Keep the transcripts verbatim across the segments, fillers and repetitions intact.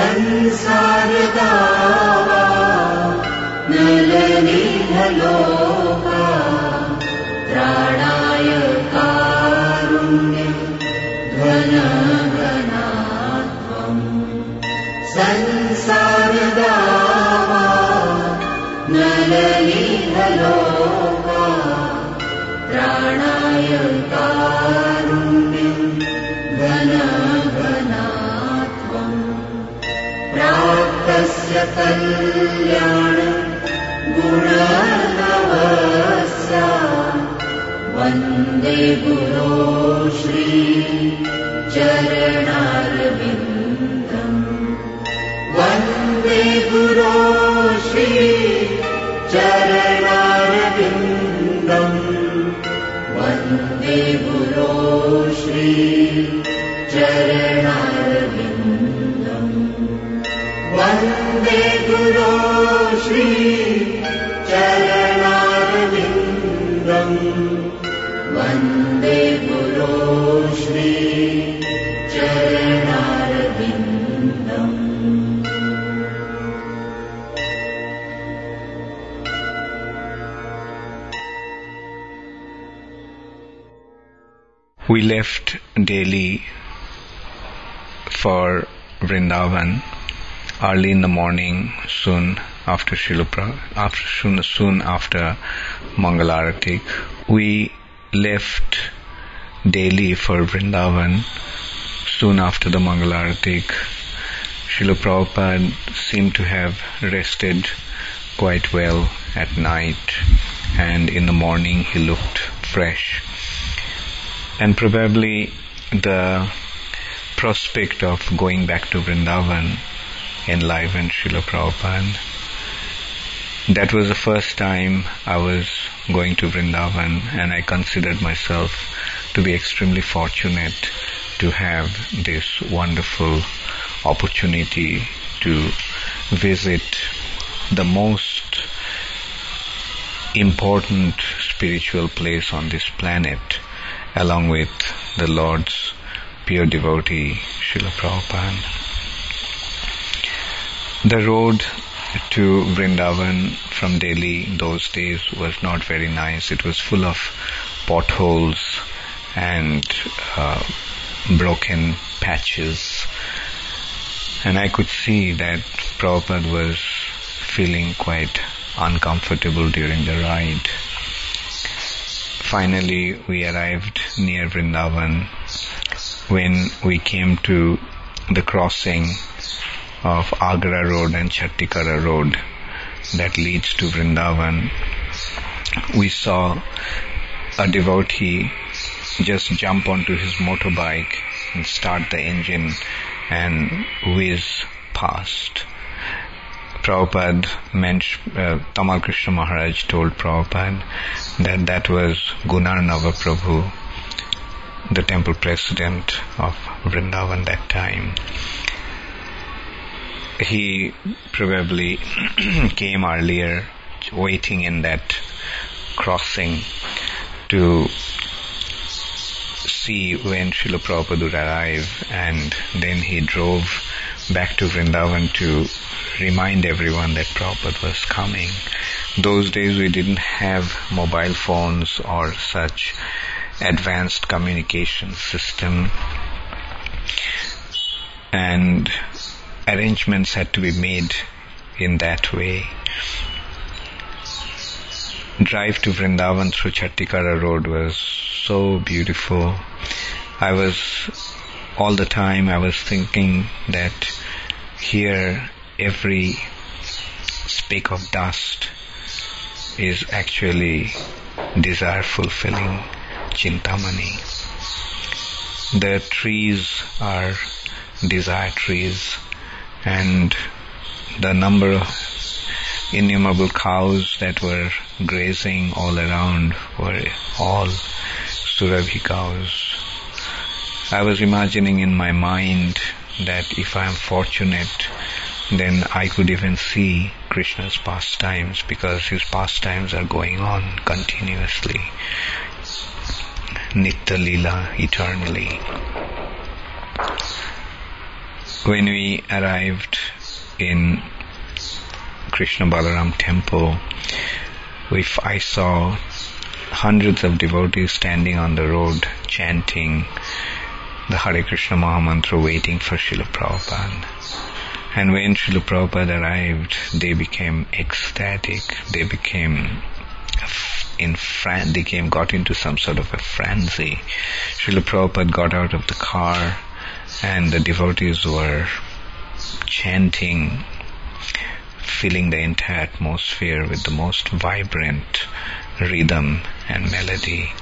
संसार दावा नलनीहलोका त्राणाय कारुण्य घन घनात्वम् संसार दावा नलनीहलोका त्राणाय कारुण्य घन घनात्वम् प्राप्तस्य कल्याण गुणनवस्य वन्दे गुरो श्री चरणारविन्दम् वन्दे गुरो श्री चरणारविन्दम् वन्दे गुरो श्री चरणारविन्दम् वन्दे गुरो श्री चरणारविन्दम् वन्दे गुरो Shri चरणारविन्दम्. We left Delhi for Vrindavan early in the morning, soon after Srila Pra- after soon, soon after Mangalarati. We left Delhi for Vrindavan soon after the Mangalarati. Srila Prabhupada seemed to have rested quite well at night, and in the morning he looked fresh. And probably the prospect of going back to Vrindavan enlivened Srila Prabhupada. That was the first time I was going to Vrindavan, and I considered myself to be extremely fortunate to have this wonderful opportunity to visit the most important spiritual place on this planet, along with the Lord's pure devotee, Srila Prabhupada. The road to Vrindavan from Delhi those days was not very nice. It was full of potholes and uh, broken patches. And I could see that Prabhupada was feeling quite uncomfortable during the ride. Finally, we arrived near Vrindavan. When we came to the crossing of Agra Road and Chattikara Road that leads to Vrindavan, we saw a devotee just jump onto his motorbike and start the engine and whiz past. Prabhupada mentioned, uh, Tamal Krishna Maharaj told Prabhupada that that was Gunarnava Prabhu, the temple president of Vrindavan that time. He probably came earlier, waiting in that crossing to see when Srila Prabhupada would arrive, and then he drove back to Vrindavan to remind everyone that Prabhupada was coming. Those days we didn't have mobile phones or such advanced communication system, and arrangements had to be made in that way. Drive to Vrindavan through Chattikara Road was so beautiful. I was, all the time I was thinking that here every speck of dust is actually desire fulfilling Chintamani. The trees are desire trees, and the number of innumerable cows that were grazing all around were all Surabhi cows. I was imagining in my mind that if I am fortunate, then I could even see Krishna's pastimes, because his pastimes are going on continuously. Nitya Leela, eternally. when we arrived in Krishna Balaram temple, we, I saw hundreds of devotees standing on the road chanting the Hare Krishna Mahamantra, waiting for Srila Prabhupada. And when Srila Prabhupada arrived, they became ecstatic. They became in fran- they came, got into some sort of a frenzy. Srila Prabhupada got out of the car, and the devotees were chanting, filling the entire atmosphere with the most vibrant rhythm and melody.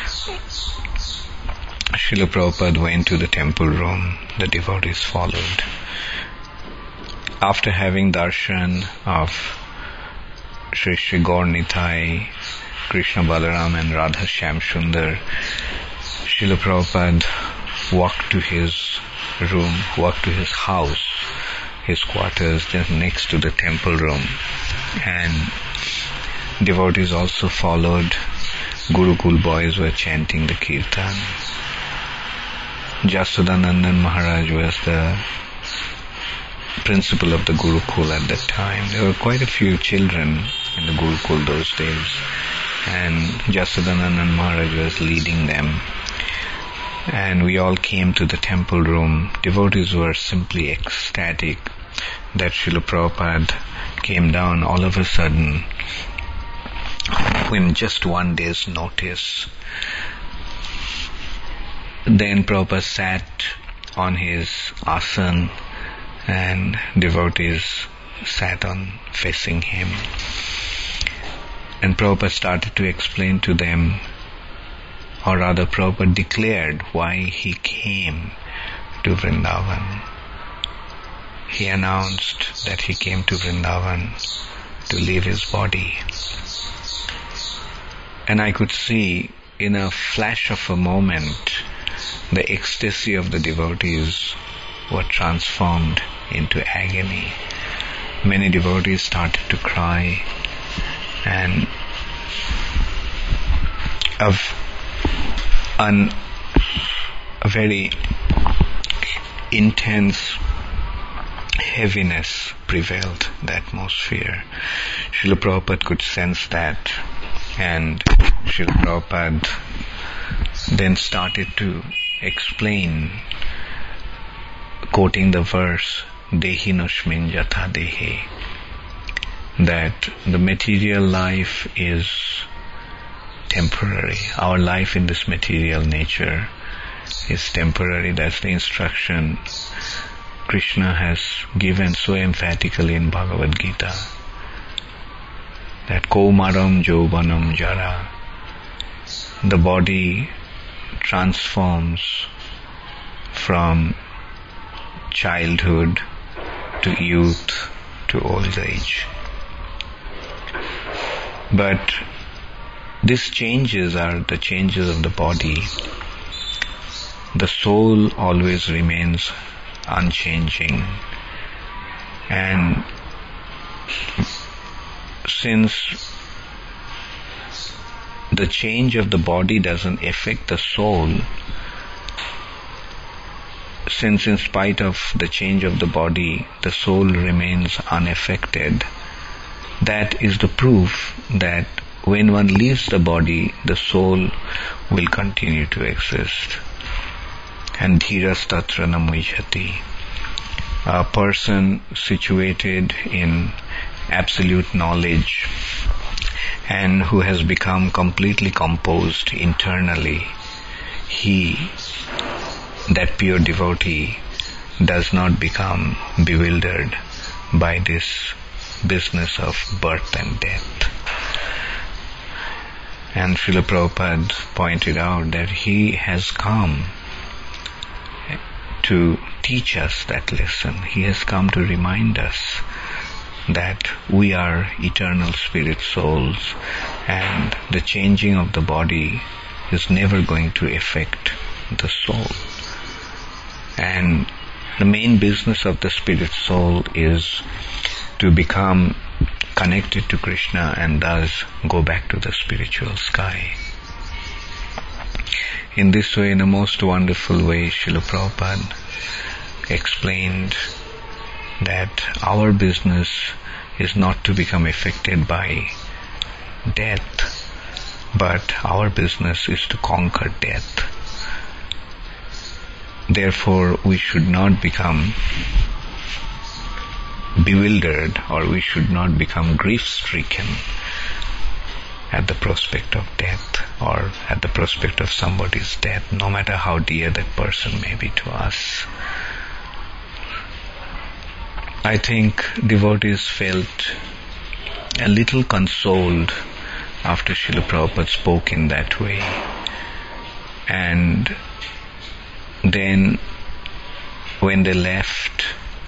Srila Prabhupada went to the temple room. The devotees followed. After having darshan of Sri Sri Gaur Nitai, Krishna Balaram and Radha Shyam Sundar, Srila Prabhupada walked to his room, walked to his house, his quarters just next to the temple room, and devotees also followed. Gurukul boys were chanting the kirtan. Jasodanandan Maharaj was the principal of the Gurukul at that time. There were quite a few children in the Gurukul those days, and Jasodanandan Maharaj was leading them. And we all came to the temple room. Devotees were simply ecstatic that Srila Prabhupada came down all of a sudden in just one day's notice. Then Prabhupada sat on his asan and devotees sat on facing him. And Prabhupada started to explain to them, or rather Prabhupada declared why he came to Vrindavan. He announced that he came to Vrindavan to leave his body. And I could see in a flash of a moment the ecstasy of the devotees were transformed into agony. Many devotees started to cry, and of an, a very intense heaviness prevailed the atmosphere. Srila Prabhupada could sense that, and Srila Prabhupada then started to explain, quoting the verse, Dehinosmin Jatha Dehe, that the material life is temporary. Our life in this material nature is temporary. That's the instruction Krishna has given so emphatically in Bhagavad Gita, that Kaumaram Jauvanam Jara, the body transforms from childhood to youth to old age. But these changes are the changes of the body. The soul always remains unchanging. And since the change of the body doesn't affect the soul, since in spite of the change of the body, the soul remains unaffected, that is the proof that when one leaves the body, the soul will continue to exist. And dhiras tatra na mujhati. A person situated in absolute knowledge and who has become completely composed internally, he, that pure devotee, does not become bewildered by this business of birth and death. And Srila Prabhupada pointed out that he has come to teach us that lesson. He has come to remind us that we are eternal spirit souls, and the changing of the body is never going to affect the soul. And the main business of the spirit soul is to become connected to Krishna and thus go back to the spiritual sky. In this way, in a most wonderful way, Srila Prabhupada explained that our business is not to become affected by death, but our business is to conquer death. Therefore, we should not become bewildered, or we should not become grief-stricken at the prospect of death, or at the prospect of somebody's death, no matter how dear that person may be to us. I think devotees felt a little consoled after Srila Prabhupada spoke in that way. And then when they left,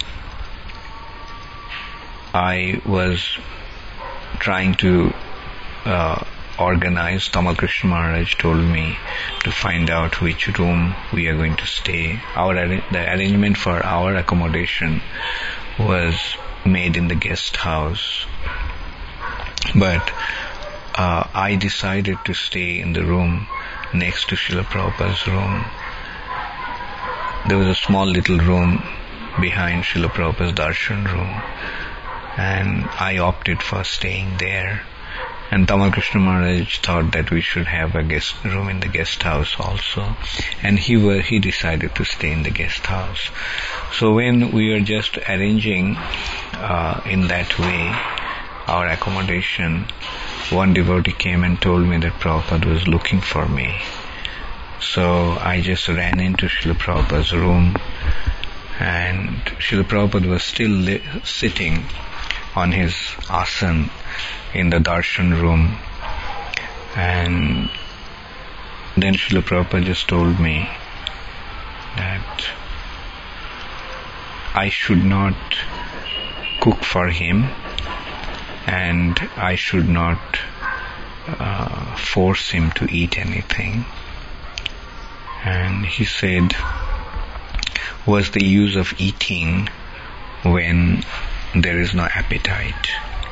I was trying to uh, organize. Tamal Krishna Maharaj told me to find out which room we are going to stay. Our the arrangement for our accommodation was made in the guest house, but uh, I decided to stay in the room next to Srila Prabhupada's room. There was a small little room behind Srila Prabhupada's darshan room, and I opted for staying there. And Tamal Krishna Maharaj thought that we should have a guest room in the guest house also, and he were, he decided to stay in the guest house. So when we were just arranging uh, in that way our accommodation, one devotee came and told me that Prabhupada was looking for me. So I just ran into Srila Prabhupada's room, and Srila Prabhupada was still li- sitting on his asan in the darshan room. And then Srila Prabhupada just told me that I should not cook for him, and I should not uh, force him to eat anything. And he said, what's the use of eating when there is no appetite?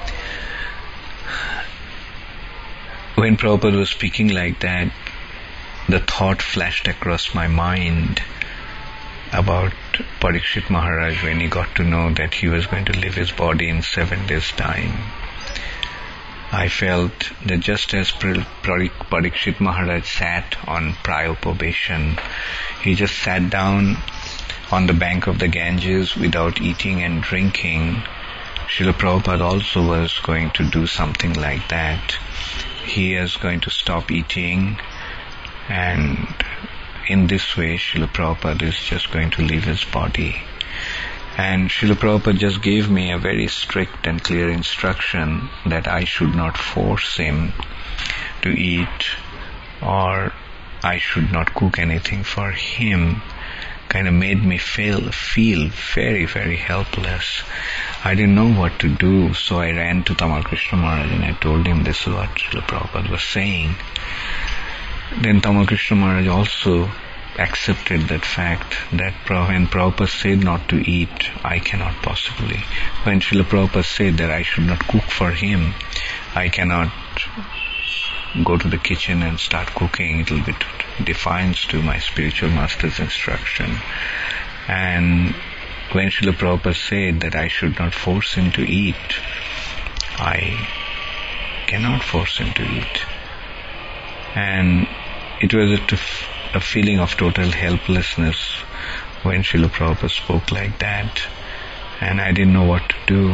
When Prabhupada was speaking like that, the thought flashed across my mind about Parikshit Maharaj when he got to know that he was going to leave his body in seven days' time. I felt that just as Parikshit Maharaj sat on Prayopabeshan, he just sat down on the bank of the Ganges without eating and drinking, Srila Prabhupada also was going to do something like that. He is going to stop eating, and in this way Srila Prabhupada is just going to leave his body. And Srila Prabhupada just gave me a very strict and clear instruction that I should not force him to eat, or I should not cook anything for him. Kind of made me feel, feel very, very helpless. I didn't know what to do, so I ran to Tamal Krishna Maharaj and I told him this is what Srila Prabhupada was saying. Then Tamal Krishna Maharaj also accepted that fact that when Prabhupada said not to eat, I cannot possibly. When Srila Prabhupada said that I should not cook for him, I cannot go to the kitchen and start cooking. It will be defiance to my spiritual master's instruction. And when Srila Prabhupada said that I should not force him to eat, I cannot force him to eat. And it was a, a feeling of total helplessness when Srila Prabhupada spoke like that, and I didn't know what to do.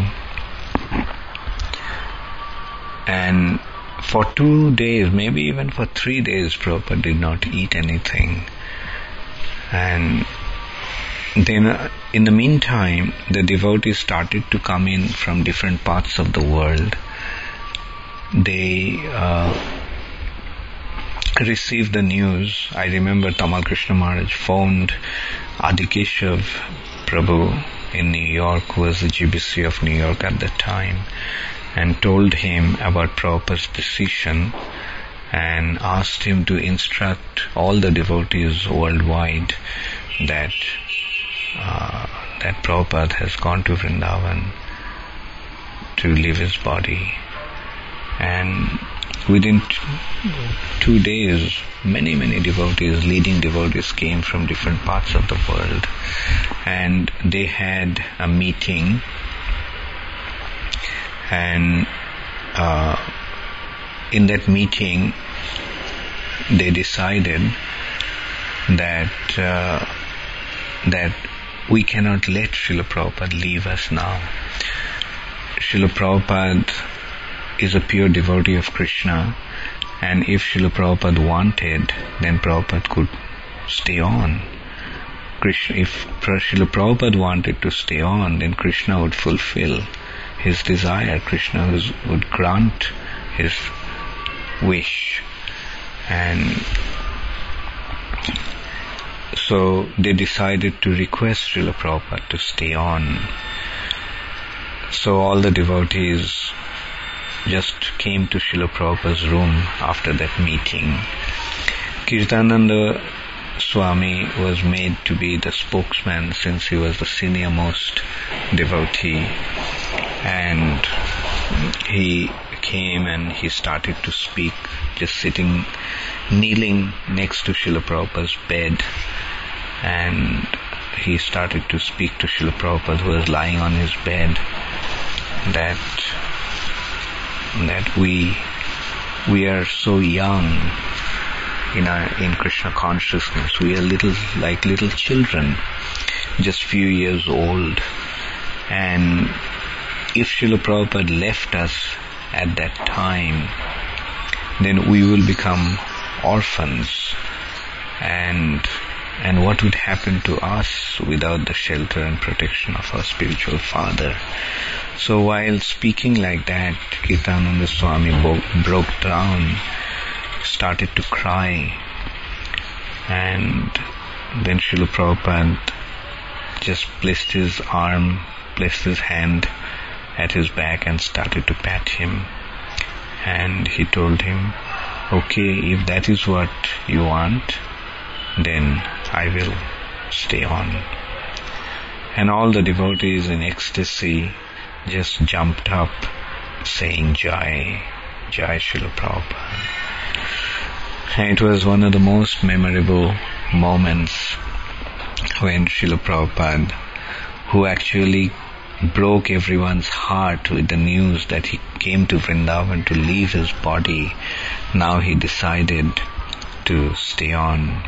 And for two days, maybe even for three days, Prabhupada did not eat anything. And then uh, in the meantime, the devotees started to come in from different parts of the world. They uh, received the news. I remember Tamal Krishna Maharaj phoned Adikeshav Prabhu in New York, who was the G B C of New York at the time, and told him about Prabhupada's decision and asked him to instruct all the devotees worldwide that uh, that Prabhupada has gone to Vrindavan to leave his body. And within t- two days, many, many devotees, leading devotees came from different parts of the world, and they had a meeting, and uh, in that meeting they decided that uh, that we cannot let Srila Prabhupada leave us now. Srila Prabhupada is a pure devotee of Krishna, and if Srila Prabhupada wanted, then Prabhupada could stay on. Krishna, if Srila Prabhupada wanted to stay on, then Krishna would fulfill his desire. Krishna was, would grant his wish. And so they decided to request Srila Prabhupada to stay on. So all the devotees just came to Srila Prabhupada's room after that meeting. Kirtananda Swami was made to be the spokesman since he was the senior most devotee, and he came and he started to speak, just sitting, kneeling next to Srila Prabhupada's bed, and he started to speak to Srila Prabhupada, who was lying on his bed, that that we we are so young in our in Krishna consciousness. We are little like little children, just few years old, and if Srila Prabhupada left us at that time, then we will become orphans, and and what would happen to us without the shelter and protection of our spiritual father? So while speaking like that, Kirtananda Swami bo- broke down, started to cry, and then Srila Prabhupada just placed his arm, placed his hand at his back and started to pat him. And he told him, okay, if that is what you want, then I will stay on. And all the devotees in ecstasy just jumped up saying Jai, Jai Srila Prabhupada. And it was one of the most memorable moments when Srila Prabhupada, who actually broke everyone's heart with the news that he came to Vrindavan to leave his body, now he decided to stay on.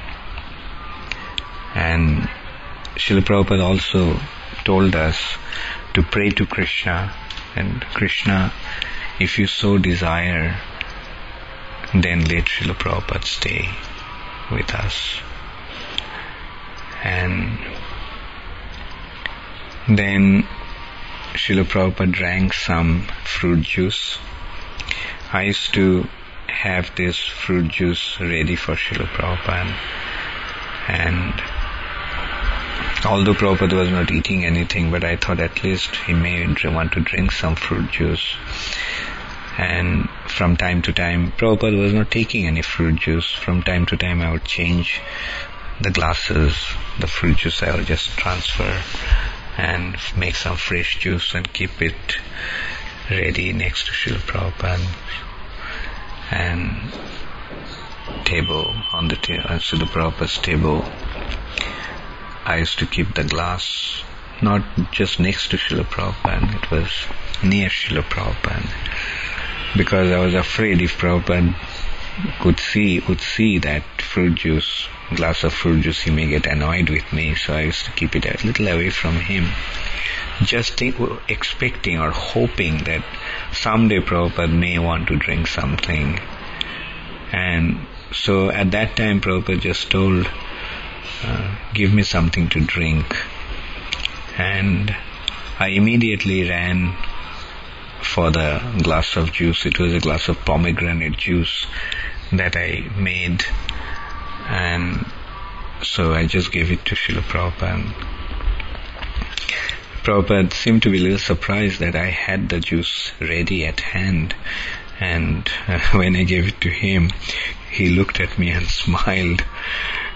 And Srila Prabhupada also told us to pray to Krishna, and Krishna, if you so desire, then let Srila Prabhupada stay with us. And then Srila Prabhupada drank some fruit juice. I used to have this fruit juice ready for Srila Prabhupada, and although Prabhupada was not eating anything, but I thought at least he may want to drink some fruit juice. And from time to time, Prabhupada was not taking any fruit juice. From time to time I would change the glasses, the fruit juice I would just transfer and make some fresh juice and keep it ready next to Srila Prabhupada. And table, on the ta- on Srila Prabhupada's table, I used to keep the glass not just next to Srila Prabhupada, it was near Srila Prabhupada, because I was afraid if Prabhupada could see, would see that fruit juice, glass of fruit juice, he may get annoyed with me, so I used to keep it a little away from him, just think, expecting or hoping that someday Prabhupada may want to drink something. And so at that time Prabhupada just told, uh, give me something to drink. And I immediately ran for the glass of juice. It was a glass of pomegranate juice that I made, and so I just gave it to Srila Prabhupada. Prabhupada seemed to be a little surprised that I had the juice ready at hand, and uh, when I gave it to him, he looked at me and smiled,